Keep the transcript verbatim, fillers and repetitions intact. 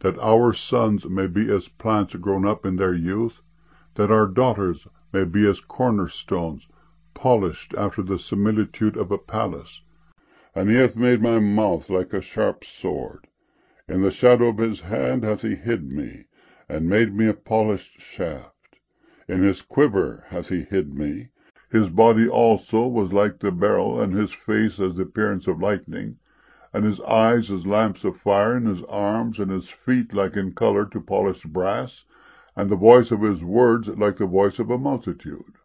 that our sons may be as plants grown up in their youth, that our daughters may be as cornerstones, polished after the similitude of a palace. And he hath made my mouth like a sharp sword. In the shadow of his hand hath he hid me, and made me a polished shaft. In his quiver hath he hid me. His body also was like the beryl, and his face as the appearance of lightning, and his eyes as lamps of fire, and his arms and his feet like in colour to polished brass, and the voice of his words like the voice of a multitude.